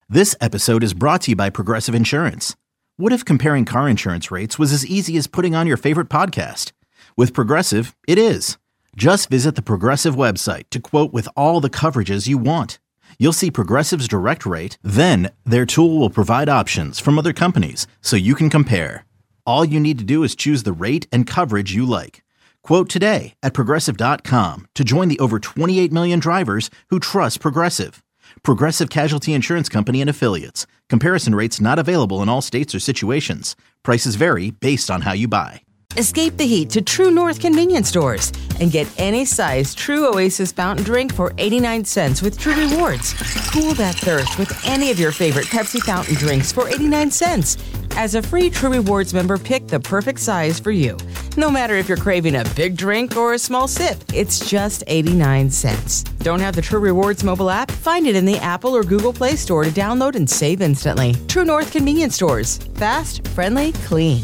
This episode is brought to you by Progressive Insurance. What if comparing car insurance rates was as easy as putting on your favorite podcast? With Progressive, it is. Just visit the Progressive website to quote with all the coverages you want. You'll see Progressive's direct rate, then their tool will provide options from other companies so you can compare. All you need to do is choose the rate and coverage you like. Quote today at Progressive.com to join the over 28 million drivers who trust Progressive. Progressive Casualty Insurance Company and Affiliates. Comparison rates not available in all states or situations. Prices vary based on how you buy. Escape the heat to True North convenience stores and get any size True Oasis fountain drink for 89 cents with True Rewards. Cool that thirst with any of your favorite Pepsi fountain drinks for 89 cents. As a free True Rewards member, pick the perfect size for you. No matter if you're craving a big drink or a small sip, it's just 89 cents. Don't have the True Rewards mobile app? Find it in the Apple or Google Play Store to download and save instantly. True North convenience stores. Fast, friendly, clean.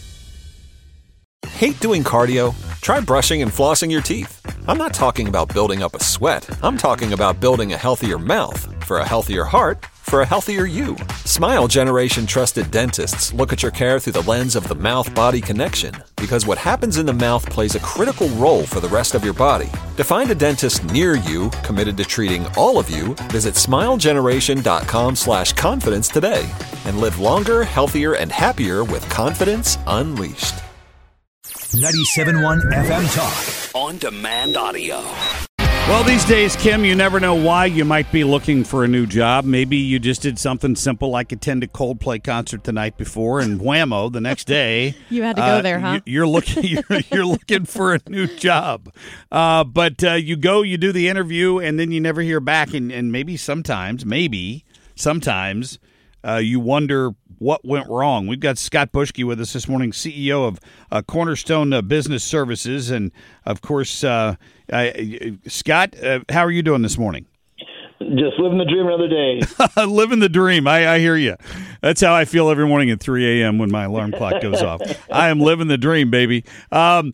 Hate doing cardio? Try brushing and flossing your teeth. I'm not talking about building up a sweat. I'm talking about building a healthier mouth for a healthier heart for a healthier you. Smile Generation trusted dentists look at your care through the lens of the mouth-body connection because what happens in the mouth plays a critical role for the rest of your body. To find a dentist near you committed to treating all of you, visit smilegeneration.com/confidence today and live longer, healthier, and happier with confidence unleashed. 97.1 FM Talk. On demand audio. Well, these days, Kim, you never know why you might be looking for a new job. Maybe you just did something simple like attend a Coldplay concert the night before, and whammo, the next day you had to go there, huh? You're looking for a new job, but you go, you do the interview, and then you never hear back, and maybe sometimes you wonder what went wrong. We've got Scott Bushke with us this morning, CEO of Cornerstone Business Services. And, of course, Scott, how are you doing this morning? Just living the dream another day. Living the dream. I hear you. That's how I feel every morning at 3 a.m. when my alarm clock goes off. I am living the dream, baby. I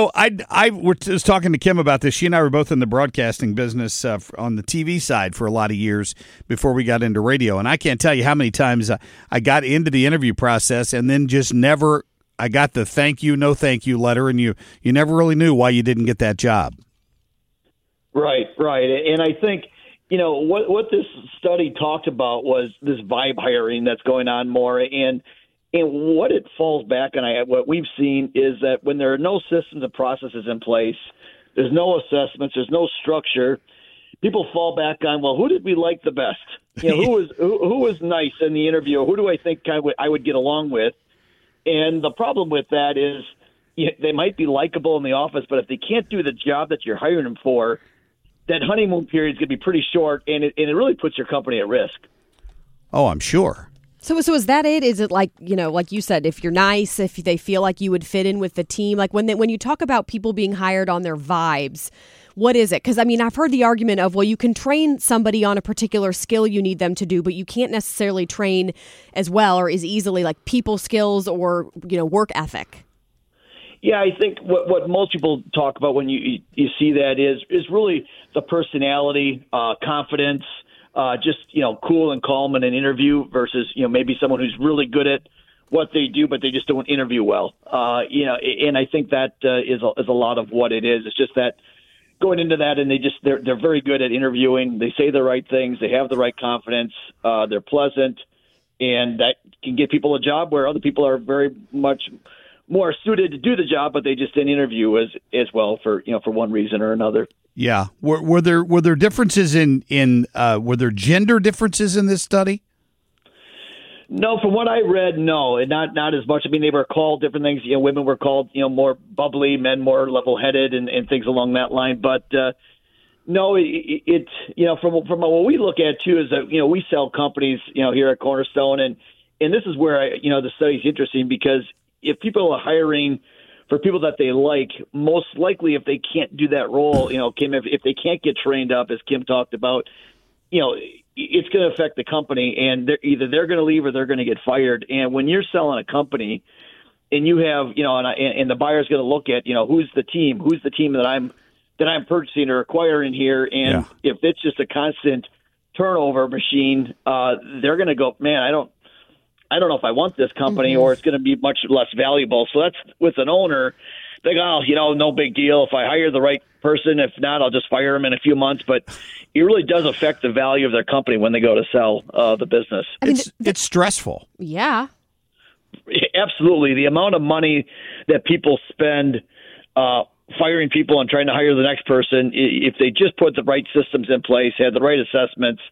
was talking to Kim about this. She and I were both in the broadcasting business on the TV side for a lot of years before we got into radio. And I can't tell you how many times I got into the interview process and then just never – I got the no thank you letter, and you never really knew why you didn't get that job. Right. And I think – what this study talked about was this vibe hiring that's going on more, and what it falls back on. What we've seen is that when there are no systems and processes in place, there's no assessments, there's no structure. People fall back on, well, who did we like the best? Who was nice in the interview? Who do I think I would get along with? And the problem with that is they might be likable in the office, but if they can't do the job that you're hiring them for, that honeymoon period is going to be pretty short, and it really puts your company at risk. Oh, I'm sure. So is that it? Is it like you said, if you're nice, if they feel like you would fit in with the team? Like when you talk about people being hired on their vibes, what is it? Because, I've heard the argument of, well, you can train somebody on a particular skill you need them to do, but you can't necessarily train as well or as easily like people skills or, work ethic. Yeah, I think what most people talk about when you see that is really the personality, confidence, just cool and calm in an interview versus maybe someone who's really good at what they do, but they just don't interview well. And I think that is a lot of what it is. It's just that going into that, and they're very good at interviewing. They say the right things. They have the right confidence. They're pleasant, and that can get people a job where other people are very much more suited to do the job, but they just didn't interview as well for one reason or another. Yeah. Were there differences were there gender differences in this study? No, from what I read, no, and not as much. They were called different things. Women were called more bubbly, men more level-headed, and things along that line. But no, it from what we look at too is that we sell companies here at Cornerstone, and this is where the study's interesting because if people are hiring for people that they like, most likely if they can't do that role, Kim, if they can't get trained up, as Kim talked about, it's going to affect the company, and they're going to leave or they're going to get fired. And when you're selling a company, and you have and the buyer's going to look at who's the team that I'm purchasing or acquiring here, and if it's just a constant turnover machine, they're going to go, man, I don't know if I want this company, or it's going to be much less valuable. So that's with an owner. They go, no big deal. If I hire the right person, if not, I'll just fire them in a few months. But it really does affect the value of their company when they go to sell the business. I mean, it's stressful. Yeah. Absolutely. The amount of money that people spend firing people and trying to hire the next person, if they just put the right systems in place, had the right assessments,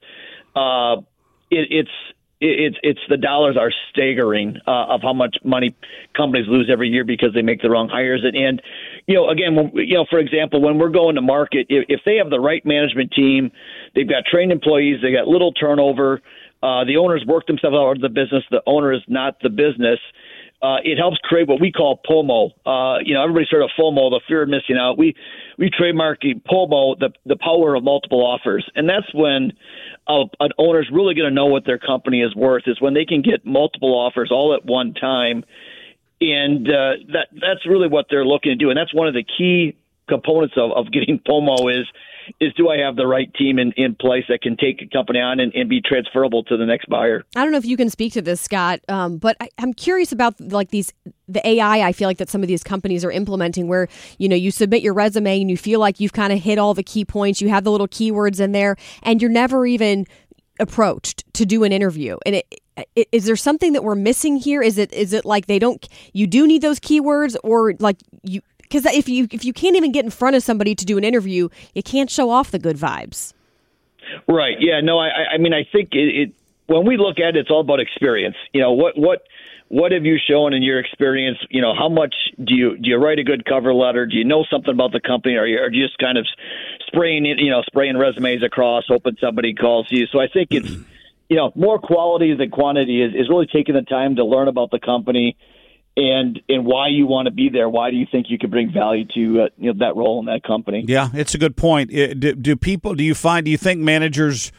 it's the dollars are staggering of how much money companies lose every year because they make the wrong hires. And again, for example, when we're going to market, if they have the right management team, they've got trained employees, they got little turnover, the owners work themselves out of the business, the owner is not the business. It helps create what we call POMO. Everybody's heard of FOMO, the fear of missing out. We trademark POMO, the power of multiple offers. And that's when an owner's really going to know what their company is worth, is when they can get multiple offers all at one time. And that's really what they're looking to do. And that's one of the key components of getting POMO is do I have the right team in place that can take a company on and be transferable to the next buyer? I don't know if you can speak to this, Scott, but I'm curious about the AI. I feel like that some of these companies are implementing where, you submit your resume and you feel like you've kind of hit all the key points. You have the little keywords in there and you're never even approached to do an interview. And is there something that we're missing here? Is it like you do need those keywords, or like you? Because if you can't even get in front of somebody to do an interview, you can't show off the good vibes. Right. Yeah. No. I mean, I think it when we look at it, it's all about experience. What have you shown in your experience? How much do you write a good cover letter? Do you know something about the company, or are you just kind of spraying resumes across, hoping somebody calls you? So I think it's more quality than quantity is really taking the time to learn about the company. And why you want to be there. Why do you think you could bring value to that role in that company? Yeah, it's a good point. Do you think managers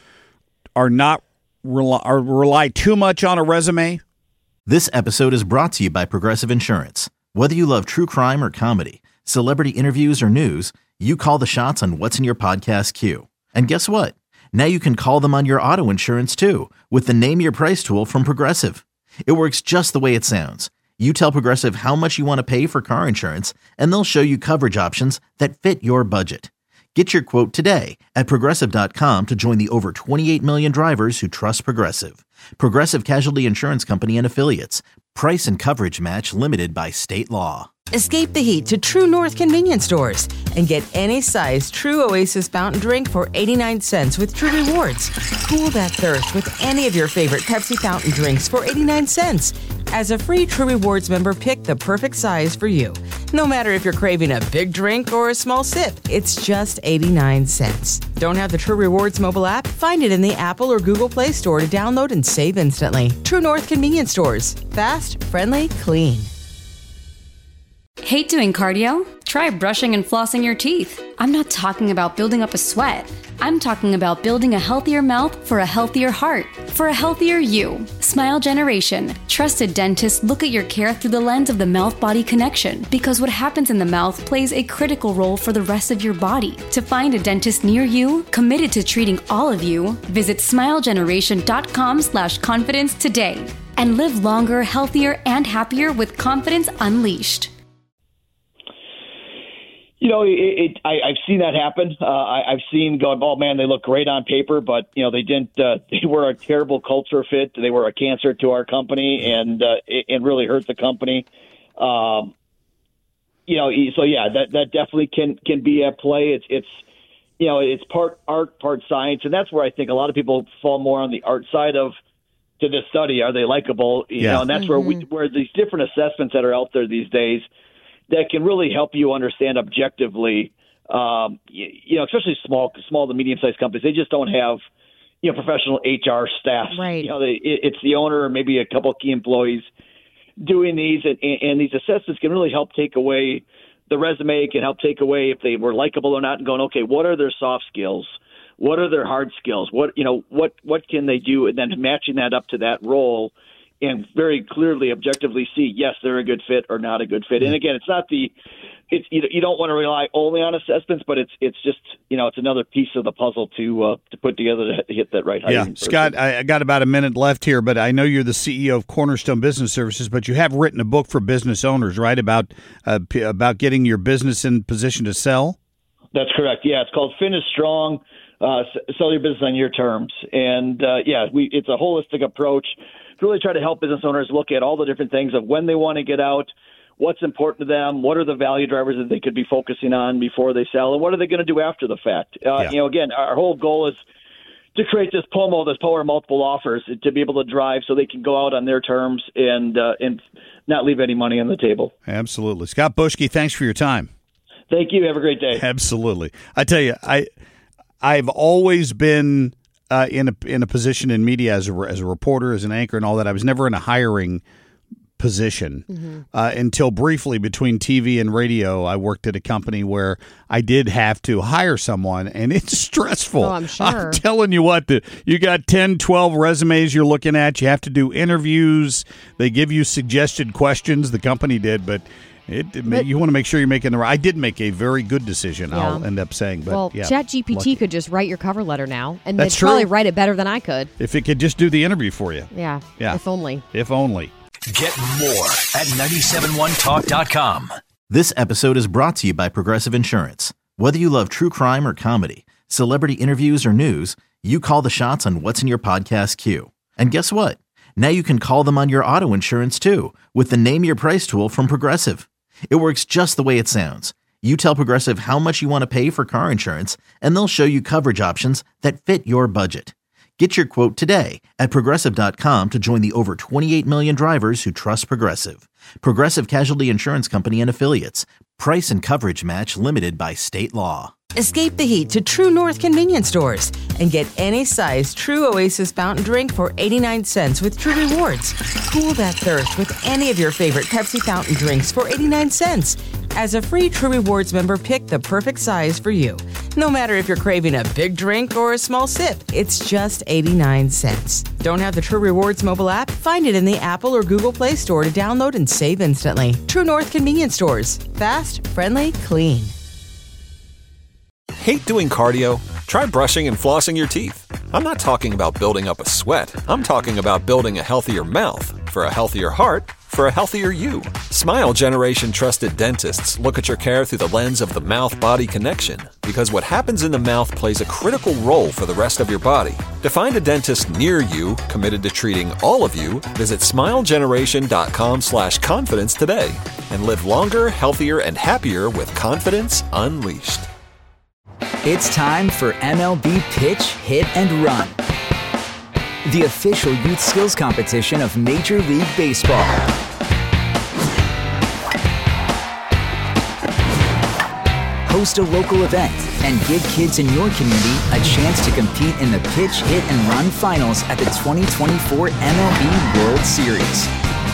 rely too much on a resume? This episode is brought to you by Progressive Insurance. Whether you love true crime or comedy, celebrity interviews or news, you call the shots on what's in your podcast queue. And guess what? Now you can call them on your auto insurance too with the Name Your Price tool from Progressive. It works just the way it sounds. You tell Progressive how much you want to pay for car insurance, and they'll show you coverage options that fit your budget. Get your quote today at Progressive.com to join the over 28 million drivers who trust Progressive. Progressive Casualty Insurance Company and Affiliates. Price and coverage match limited by state law. Escape the heat to True North convenience stores and get any size True Oasis fountain drink for 89 cents with True Rewards. Cool that thirst with any of your favorite Pepsi fountain drinks for 89 cents. As a free True Rewards member, pick the perfect size for you. No matter if you're craving a big drink or a small sip, it's just 89 cents. Don't have the True Rewards mobile app? Find it in the Apple or Google Play Store to download and save instantly. True North convenience stores. Fast, friendly, clean. Hate doing cardio? Try brushing and flossing your teeth. I'm not talking about building up a sweat. I'm talking about building a healthier mouth for a healthier heart, for a healthier you. Smile Generation. Trusted dentists look at your care through the lens of the mouth-body connection, because what happens in the mouth plays a critical role for the rest of your body. To find a dentist near you, committed to treating all of you, visit smilegeneration.com/confidence today and live longer, healthier, and happier with confidence unleashed. I've seen that happen. I've seen going, oh man, they look great on paper, but they didn't. They were a terrible culture fit. They were a cancer to our company, and really hurt the company. So yeah, that definitely can be at play. It's part art, part science, and that's where I think a lot of people fall more on the art side to this study. Are they likable? And that's where these different assessments that are out there these days that can really help you understand objectively, especially small to medium-sized companies. They just don't have, professional HR staff. Right. It's the owner or maybe a couple of key employees doing these, and these assessments can really help take away the resume, can help take away if they were likable or not, and going, okay, what are their soft skills? What are their hard skills? What can they do? And then matching that up to that role, and very clearly, objectively see, yes, they're a good fit or not a good fit. And again, it's not the it's you don't want to rely only on assessments, but it's just it's another piece of the puzzle to put together to hit that right hiring person. Scott, I got about a minute left here, but I know you're the CEO of Cornerstone Business Services, but you have written a book for business owners, right? About getting your business in position to sell. That's correct. Yeah, it's called Finish Strong. Sell your business on your terms, and it's a holistic approach to really try to help business owners look at all the different things of when they want to get out. What's important to them? What are the value drivers that they could be focusing on before they sell? And what are they going to do after the fact? Again, our whole goal is to create this POMO, this power of multiple offers, to be able to drive so they can go out on their terms and not leave any money on the table. Absolutely. Scott Bushke, thanks for your time. Thank you. Have a great day. Absolutely. I tell you, I've always been in a position in media as a reporter, as an anchor and all that. I was never in a hiring position until briefly between TV and radio. I worked at a company where I did have to hire someone, and it's stressful. Oh, I'm sure. I'm telling you what, you got 10, 12 resumes you're looking at. You have to do interviews. They give you suggested questions. The company did, but you want to make sure you're making the right. I did make a very good decision, I'll end up saying. But ChatGPT could just write your cover letter now, and That's they'd true. probably write it better than I could. If it could just do the interview for you. Yeah. If only. If only. Get more at 971talk.com. This episode is brought to you by Progressive Insurance. Whether you love true crime or comedy, celebrity interviews or news, you call the shots on what's in your podcast queue. And guess what? Now you can call them on your auto insurance too with the Name Your Price tool from Progressive. It works just the way it sounds. You tell Progressive how much you want to pay for car insurance, and they'll show you coverage options that fit your budget. Get your quote today at Progressive.com to join the over 28 million drivers who trust Progressive. Progressive Casualty Insurance Company and Affiliates. Price and coverage match limited by state law. Escape the heat to True North convenience stores and get any size True Oasis fountain drink for 89 cents with True Rewards. Cool that thirst with any of your favorite Pepsi fountain drinks for 89 cents. As a free True Rewards member, pick the perfect size for you. No matter if you're craving a big drink or a small sip, it's just 89 cents. Don't have the True Rewards mobile app? Find it in the Apple or Google Play Store to download and save instantly. True North convenience stores. Fast, friendly, clean. Hate doing cardio? Try brushing and flossing your teeth. I'm not talking about building up a sweat. I'm talking about building a healthier mouth for a healthier heart for a healthier you. Smile Generation trusted dentists look at your care through the lens of the mouth-body connection, because what happens in the mouth plays a critical role for the rest of your body. To find a dentist near you committed to treating all of you, visit smilegeneration.com/confidence today and live longer, healthier, and happier with confidence unleashed. It's time for MLB Pitch, Hit, and Run, the official youth skills competition of Major League Baseball. Host a local event and give kids in your community a chance to compete in the Pitch, Hit, and Run finals at the 2024 MLB World Series.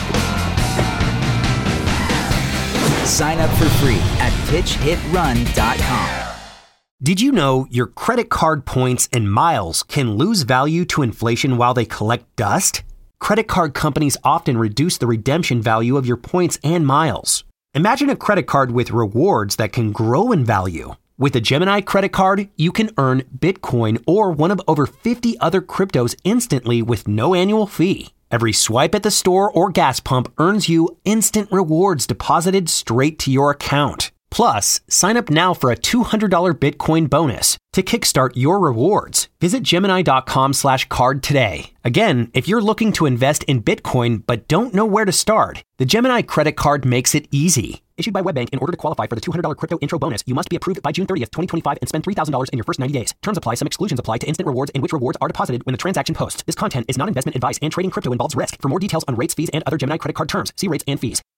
Sign up for free at pitchhitrun.com. Did you know your credit card points and miles can lose value to inflation while they collect dust? Credit card companies often reduce the redemption value of your points and miles. Imagine a credit card with rewards that can grow in value. With a Gemini credit card, you can earn Bitcoin or one of over 50 other cryptos instantly with no annual fee. Every swipe at the store or gas pump earns you instant rewards deposited straight to your account. Plus, sign up now for a $200 Bitcoin bonus to kickstart your rewards. Visit Gemini.com/card today. Again, if you're looking to invest in Bitcoin but don't know where to start, the Gemini credit card makes it easy. Issued by WebBank, in order to qualify for the $200 crypto intro bonus, you must be approved by June 30th, 2025 and spend $3,000 in your first 90 days. Terms apply. Some exclusions apply to instant rewards in which rewards are deposited when the transaction posts. This content is not investment advice and trading crypto involves risk. For more details on rates, fees, and other Gemini credit card terms, see rates and fees.